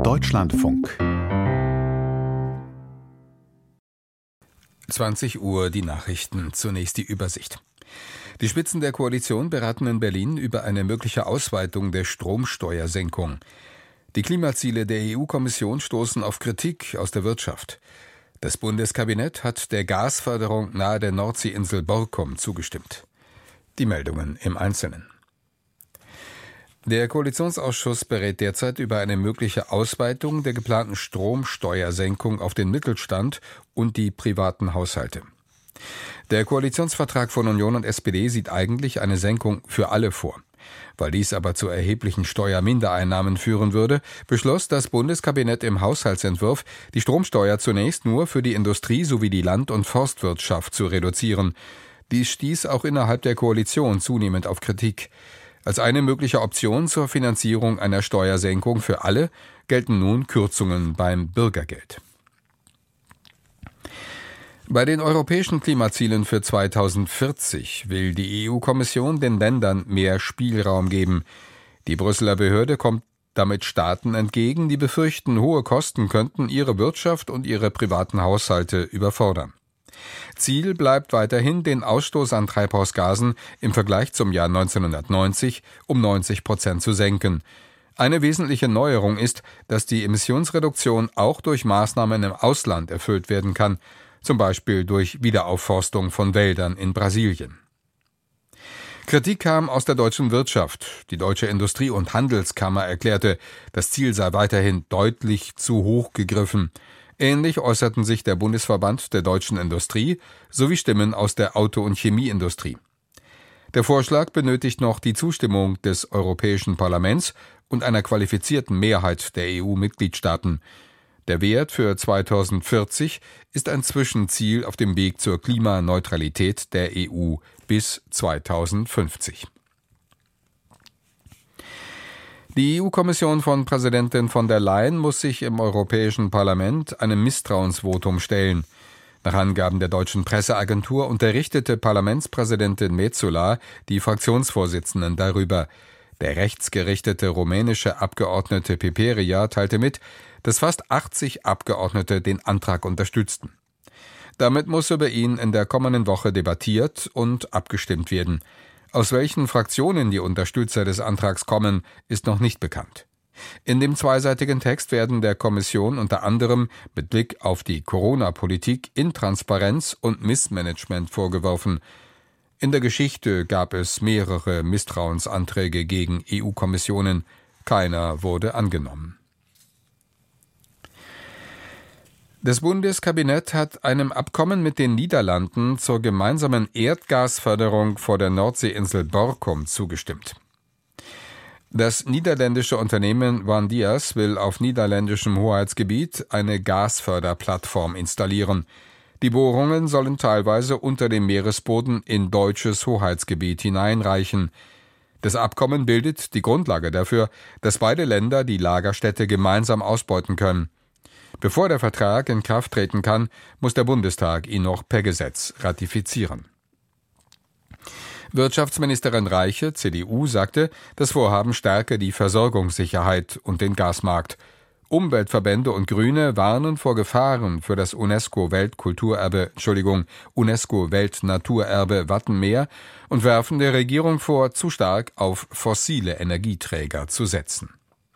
Deutschlandfunk. 20 Uhr die Nachrichten, zunächst die Übersicht. Die Spitzen der Koalition beraten in Berlin über eine mögliche Ausweitung der Stromsteuersenkung. Die Klimaziele der EU-Kommission stoßen auf Kritik aus der Wirtschaft. Das Bundeskabinett hat der Gasförderung nahe der Nordseeinsel Borkum zugestimmt. Die Meldungen im Einzelnen. Der Koalitionsausschuss berät derzeit über eine mögliche Ausweitung der geplanten Stromsteuersenkung auf den Mittelstand und die privaten Haushalte. Der Koalitionsvertrag von Union und SPD sieht eigentlich eine Senkung für alle vor. Weil dies aber zu erheblichen Steuermindereinnahmen führen würde, beschloss das Bundeskabinett im Haushaltsentwurf, die Stromsteuer zunächst nur für die Industrie sowie die Land- und Forstwirtschaft zu reduzieren. Dies stieß auch innerhalb der Koalition zunehmend auf Kritik. Als eine mögliche Option zur Finanzierung einer Steuersenkung für alle gelten nun Kürzungen beim Bürgergeld. Bei den europäischen Klimazielen für 2040 will die EU-Kommission den Ländern mehr Spielraum geben. Die Brüsseler Behörde kommt damit Staaten entgegen, die befürchten, hohe Kosten könnten ihre Wirtschaft und ihre privaten Haushalte überfordern. Ziel bleibt weiterhin, den Ausstoß an Treibhausgasen im Vergleich zum Jahr 1990 um 90% zu senken. Eine wesentliche Neuerung ist, dass die Emissionsreduktion auch durch Maßnahmen im Ausland erfüllt werden kann, zum Beispiel durch Wiederaufforstung von Wäldern in Brasilien. Kritik kam aus der deutschen Wirtschaft. Die Deutsche Industrie- und Handelskammer erklärte, das Ziel sei weiterhin deutlich zu hoch gegriffen. Ähnlich äußerten sich der Bundesverband der deutschen Industrie sowie Stimmen aus der Auto- und Chemieindustrie. Der Vorschlag benötigt noch die Zustimmung des Europäischen Parlaments und einer qualifizierten Mehrheit der EU-Mitgliedstaaten. Der Wert für 2040 ist ein Zwischenziel auf dem Weg zur Klimaneutralität der EU bis 2050. Die EU-Kommission von Präsidentin von der Leyen muss sich im Europäischen Parlament einem Misstrauensvotum stellen. Nach Angaben der deutschen Presseagentur unterrichtete Parlamentspräsidentin Metsola die Fraktionsvorsitzenden darüber. Der rechtsgerichtete rumänische Abgeordnete Piperia teilte mit, dass fast 80 Abgeordnete den Antrag unterstützten. Damit muss über ihn in der kommenden Woche debattiert und abgestimmt werden. Aus welchen Fraktionen die Unterstützer des Antrags kommen, ist noch nicht bekannt. In dem zweiseitigen Text werden der Kommission unter anderem mit Blick auf die Corona-Politik Intransparenz und Missmanagement vorgeworfen. In der Geschichte gab es mehrere Misstrauensanträge gegen EU-Kommissionen. Keiner wurde angenommen. Das Bundeskabinett hat einem Abkommen mit den Niederlanden zur gemeinsamen Erdgasförderung vor der Nordseeinsel Borkum zugestimmt. Das niederländische Unternehmen Vandias will auf niederländischem Hoheitsgebiet eine Gasförderplattform installieren. Die Bohrungen sollen teilweise unter dem Meeresboden in deutsches Hoheitsgebiet hineinreichen. Das Abkommen bildet die Grundlage dafür, dass beide Länder die Lagerstätte gemeinsam ausbeuten können. Bevor der Vertrag in Kraft treten kann, muss der Bundestag ihn noch per Gesetz ratifizieren. Wirtschaftsministerin Reiche, CDU, sagte, das Vorhaben stärke die Versorgungssicherheit und den Gasmarkt. Umweltverbände und Grüne warnen vor Gefahren für das UNESCO-Weltnaturerbe Wattenmeer und werfen der Regierung vor, zu stark auf fossile Energieträger zu setzen.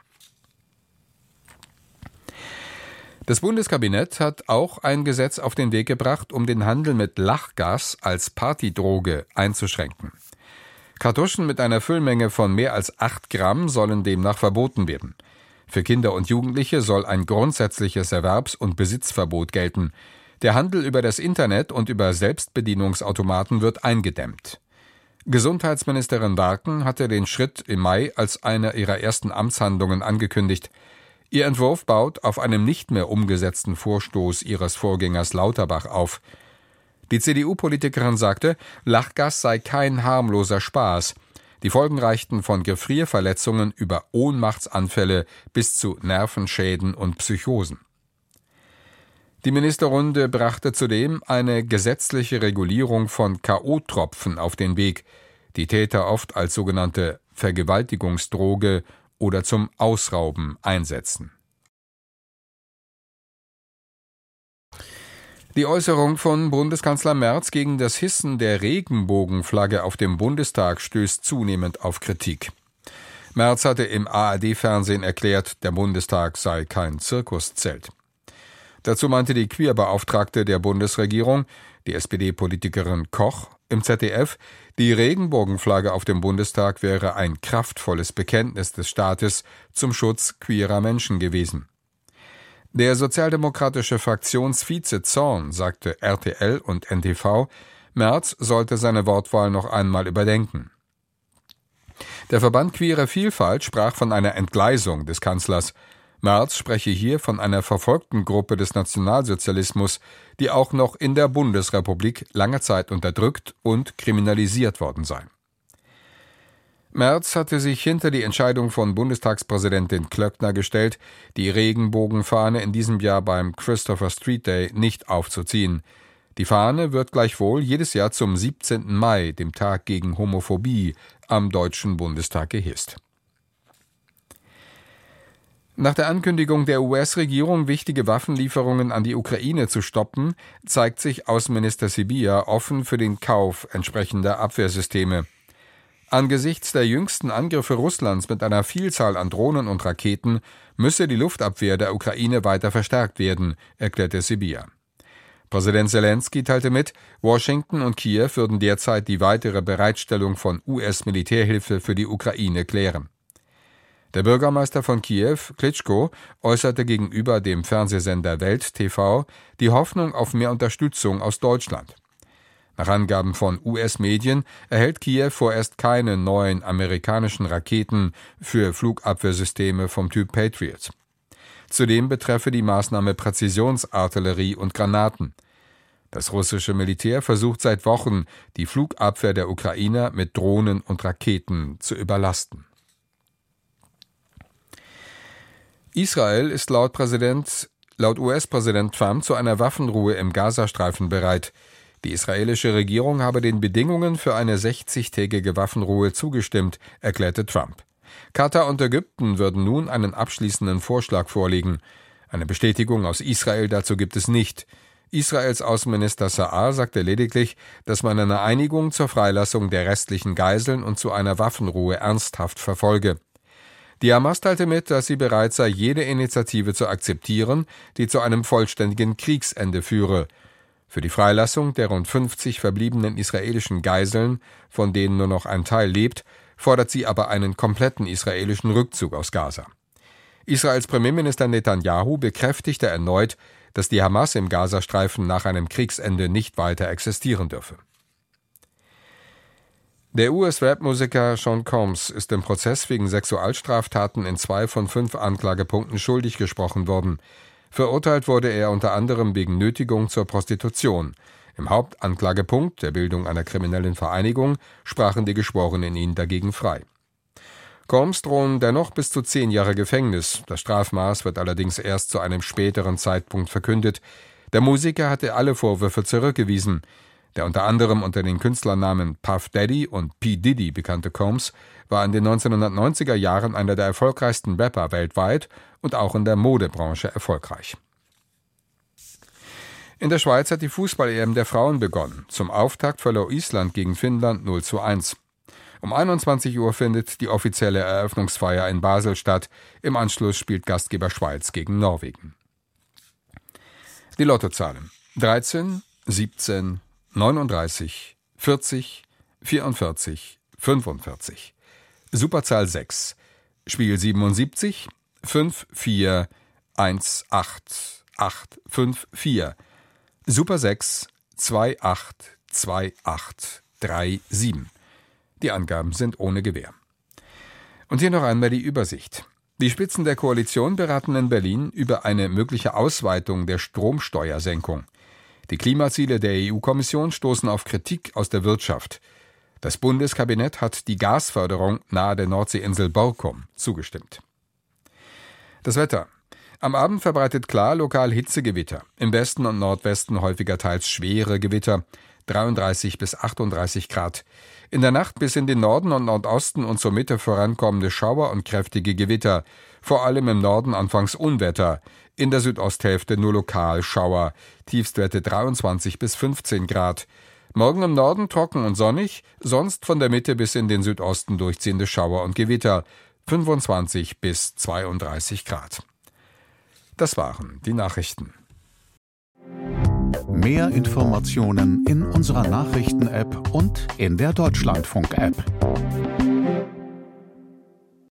Das Bundeskabinett hat auch ein Gesetz auf den Weg gebracht, um den Handel mit Lachgas als Partydroge einzuschränken. Kartuschen mit einer Füllmenge von mehr als 8 Gramm sollen demnach verboten werden. Für Kinder und Jugendliche soll ein grundsätzliches Erwerbs- und Besitzverbot gelten. Der Handel über das Internet und über Selbstbedienungsautomaten wird eingedämmt. Gesundheitsministerin Barken hatte den Schritt im Mai als eine ihrer ersten Amtshandlungen angekündigt. Ihr Entwurf baut auf einem nicht mehr umgesetzten Vorstoß ihres Vorgängers Lauterbach auf. Die CDU-Politikerin sagte, Lachgas sei kein harmloser Spaß. Die Folgen reichten von Gefrierverletzungen über Ohnmachtsanfälle bis zu Nervenschäden und Psychosen. Die Ministerrunde brachte zudem eine gesetzliche Regulierung von K.O.-Tropfen auf den Weg, die Täter oft als sogenannte Vergewaltigungsdroge oder zum Ausrauben einsetzen. Die Äußerung von Bundeskanzler Merz gegen das Hissen der Regenbogenflagge auf dem Bundestag stößt zunehmend auf Kritik. Merz hatte im ARD-Fernsehen erklärt, der Bundestag sei kein Zirkuszelt. Dazu meinte die Queerbeauftragte der Bundesregierung, die SPD-Politikerin Koch, im ZDF, die Regenbogenflagge auf dem Bundestag wäre ein kraftvolles Bekenntnis des Staates zum Schutz queerer Menschen gewesen. Der sozialdemokratische Fraktionsvize Zorn sagte RTL und NTV, Merz sollte seine Wortwahl noch einmal überdenken. Der Verband Queere Vielfalt sprach von einer Entgleisung des Kanzlers. Merz spreche hier von einer verfolgten Gruppe des Nationalsozialismus, die auch noch in der Bundesrepublik lange Zeit unterdrückt und kriminalisiert worden sei. Merz hatte sich hinter die Entscheidung von Bundestagspräsidentin Klöckner gestellt, die Regenbogenfahne in diesem Jahr beim Christopher Street Day nicht aufzuziehen. Die Fahne wird gleichwohl jedes Jahr zum 17. Mai, dem Tag gegen Homophobie, am Deutschen Bundestag gehisst. Nach der Ankündigung der US-Regierung, wichtige Waffenlieferungen an die Ukraine zu stoppen, zeigt sich Außenminister Sybiha offen für den Kauf entsprechender Abwehrsysteme. Angesichts der jüngsten Angriffe Russlands mit einer Vielzahl an Drohnen und Raketen müsse die Luftabwehr der Ukraine weiter verstärkt werden, erklärte Sybiha. Präsident Zelensky teilte mit, Washington und Kiew würden derzeit die weitere Bereitstellung von US-Militärhilfe für die Ukraine klären. Der Bürgermeister von Kiew, Klitschko, äußerte gegenüber dem Fernsehsender Welt TV die Hoffnung auf mehr Unterstützung aus Deutschland. Nach Angaben von US-Medien erhält Kiew vorerst keine neuen amerikanischen Raketen für Flugabwehrsysteme vom Typ Patriot. Zudem betreffe die Maßnahme Präzisionsartillerie und Granaten. Das russische Militär versucht seit Wochen, die Flugabwehr der Ukrainer mit Drohnen und Raketen zu überlasten. Israel ist laut US-Präsident Trump zu einer Waffenruhe im Gazastreifen bereit. Die israelische Regierung habe den Bedingungen für eine 60-tägige Waffenruhe zugestimmt, erklärte Trump. Katar und Ägypten würden nun einen abschließenden Vorschlag vorlegen. Eine Bestätigung aus Israel dazu gibt es nicht. Israels Außenminister Sa'ar sagte lediglich, dass man eine Einigung zur Freilassung der restlichen Geiseln und zu einer Waffenruhe ernsthaft verfolge. Die Hamas teilte mit, dass sie bereit sei, jede Initiative zu akzeptieren, die zu einem vollständigen Kriegsende führe. Für die Freilassung der rund 50 verbliebenen israelischen Geiseln, von denen nur noch ein Teil lebt, fordert sie aber einen kompletten israelischen Rückzug aus Gaza. Israels Premierminister Netanyahu bekräftigte erneut, dass die Hamas im Gazastreifen nach einem Kriegsende nicht weiter existieren dürfe. Der US-Rap-Musiker Sean Combs ist im Prozess wegen Sexualstraftaten in 2 von 5 Anklagepunkten schuldig gesprochen worden. Verurteilt wurde er unter anderem wegen Nötigung zur Prostitution. Im Hauptanklagepunkt, der Bildung einer kriminellen Vereinigung, sprachen die Geschworenen ihn dagegen frei. Combs drohen dennoch bis zu 10 Jahre Gefängnis. Das Strafmaß wird allerdings erst zu einem späteren Zeitpunkt verkündet. Der Musiker hatte alle Vorwürfe zurückgewiesen. Der unter anderem unter den Künstlernamen Puff Daddy und P. Diddy bekannte Combs war in den 1990er Jahren einer der erfolgreichsten Rapper weltweit und auch in der Modebranche erfolgreich. In der Schweiz hat die Fußball-EM der Frauen begonnen. Zum Auftakt verlor Island gegen Finnland 0:1. Um 21 Uhr findet die offizielle Eröffnungsfeier in Basel statt. Im Anschluss spielt Gastgeber Schweiz gegen Norwegen. Die Lottozahlen: 13, 17, 39, 40, 44, 45. Superzahl 6. Spiel 77, 5, 4, 1, 8, 8, 5, 4. Super 6, 2, 8, 2, 8, 3, 7. Die Angaben sind ohne Gewähr. Und hier noch einmal die Übersicht. Die Spitzen der Koalition beraten in Berlin über eine mögliche Ausweitung der Stromsteuersenkung. Die Klimaziele der EU-Kommission stoßen auf Kritik aus der Wirtschaft. Das Bundeskabinett hat die Gasförderung nahe der Nordseeinsel Borkum zugestimmt. Das Wetter. Am Abend verbreitet klar lokal Hitzegewitter. Im Westen und Nordwesten häufiger teils schwere Gewitter. 33 bis 38 Grad. In der Nacht bis in den Norden und Nordosten und zur Mitte vorankommende Schauer und kräftige Gewitter. Vor allem im Norden anfangs Unwetter. In der Südosthälfte nur lokal Schauer. Tiefstwerte 23 bis 15 Grad. Morgen im Norden trocken und sonnig, sonst von der Mitte bis in den Südosten durchziehende Schauer und Gewitter. 25 bis 32 Grad. Das waren die Nachrichten. Mehr Informationen in unserer Nachrichten-App und in der Deutschlandfunk-App.